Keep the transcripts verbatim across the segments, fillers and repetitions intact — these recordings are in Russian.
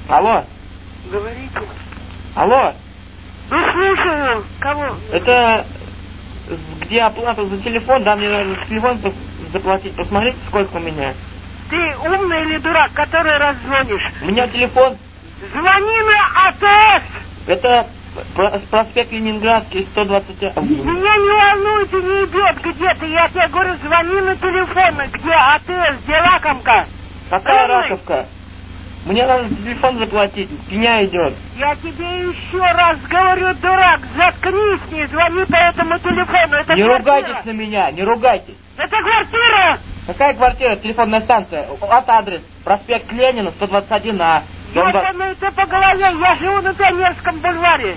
Алло. Говорите. Алло. Ну, слушаю. Кого? Это где оплата за телефон? Да, мне надо за телефон заплатить. Посмотрите, сколько у меня. Ты умный или дурак, который раз звонишь? У меня телефон. Звони на АТС. Это проспект Ленинградский, сто двадцать один. Меня не волнует и не идет где ты. Я тебе говорю, звони на телефон. Где АТС, где Раковка? Какая Умный? Раковка? Мне надо телефон заплатить, пеня идет. Я тебе еще раз говорю, дурак, заткнись, не звони по этому телефону. Это Не квартира. ругайтесь на меня, не ругайтесь. Это квартира. Какая квартира? Телефонная станция. От адрес. Проспект Ленина, сто двадцать один А. Ёбаный ты по голове, я живу на Пионерском бульваре.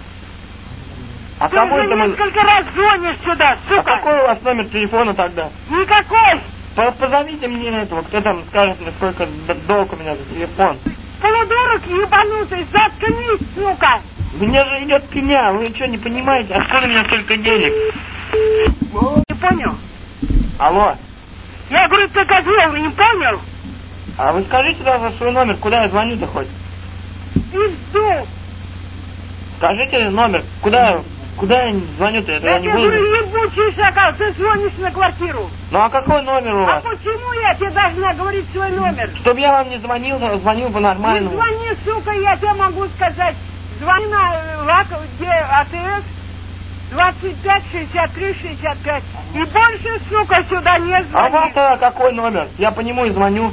А Ты кому уже это мы... несколько раз звонишь сюда, сука. А какой у вас номер телефона тогда? Никакой. Позовите мне этого, кто там скажет мне, сколько долг у меня за телефон. Полудурок ебанутый, заткнись, сука. Мне же идет пеня, вы что, не понимаете? Откуда у меня столько денег? Не понял? Алло. Я говорю, ты козел, не понял? А вы скажите даже свой номер, куда я звоню-то хоть? Пизду. Скажите номер, куда, куда я звоню-то? Это Я я не тебе буду. говорю, ебучий шакал, ты звонишь на квартиру. Ну а какой номер у А вас? почему я тебе должна говорить свой номер? Чтоб я вам не звонил, звонил бы Не нормально. звони, сука, я тебе могу сказать. Звони на Лаков, где АТС, двадцать пять шестьдесят три шестьдесят пять. И больше, сука, сюда не А звони. у вас какой номер? Я по нему и звоню.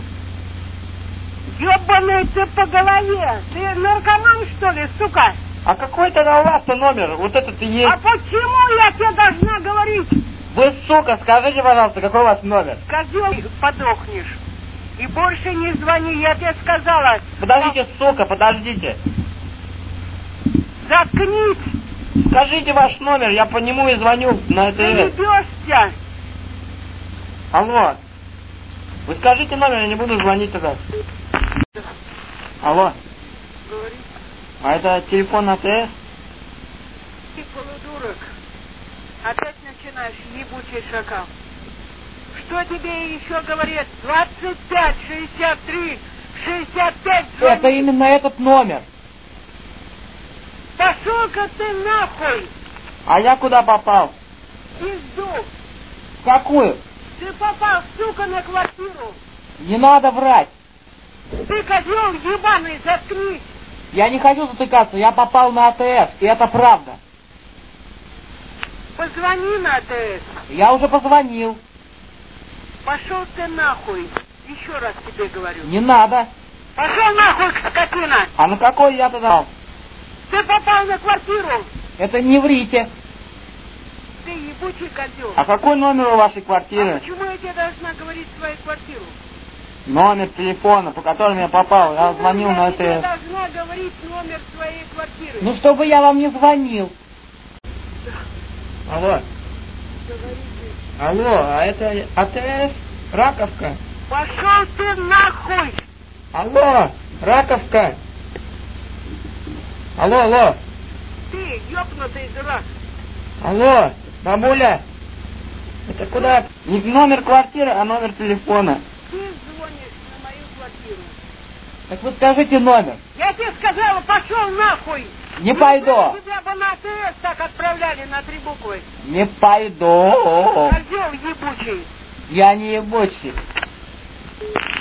Ёбаный ты по голове. Ты наркоман, что ли, сука? А какой тогда у вас-то номер? Вот этот и есть. А почему я тебе должна говорить? Вы, сука, скажите, пожалуйста, какой у вас номер? Козел, подохнешь. И больше не звони, я тебе сказала. Подождите, сука, подождите. Заткнись. Скажите ваш номер, я по нему и звоню на Ты АТС. ебешься. Алло. Вы скажите номер, я не буду звонить тогда. Алло. Говори. А это телефон АТС? Ты полудурок. Опять начинаешь, ебучий шакал. Что тебе еще говорят? двадцать пять шестьдесят три шестьдесят пять. Это именно этот номер. Пошел-ка ты нахуй. А я куда попал? Пизду. В какую? Ты попал, сука, на квартиру. Не надо врать. Ты козел ебаный, заткнись. Я не хочу затыкаться, я попал на АТС, и это правда. Позвони на АТС. Я уже позвонил. Пошел ты нахуй. Еще раз тебе говорю. Не надо. Пошел нахуй, скотина. А на какой я тогда? Ты попал на квартиру. Это не врите. Ты ебучий козел. А какой номер у вашей А квартиры? почему я тебе должна говорить свою квартиру? Номер телефона, по которому я попал. Я Почему звонил я на тебе АТС. должна говорить номер своей квартиры? Ну, чтобы я вам не звонил. Алло. Говорите. Алло, а это АТС? Раковка? Пошел ты нахуй. Алло, Раковка. Алло, алло. Ты ёбнутый дурак. Алло, бабуля. Это куда? Не номер квартиры, а номер телефона. Ты звонишь на мою квартиру. Так вы скажите номер. Я тебе сказала, пошел нахуй. Не пойду. Тебя бы на АТС так отправляли на три буквы. Не пойду. Козел ебучий. Я не ебучий.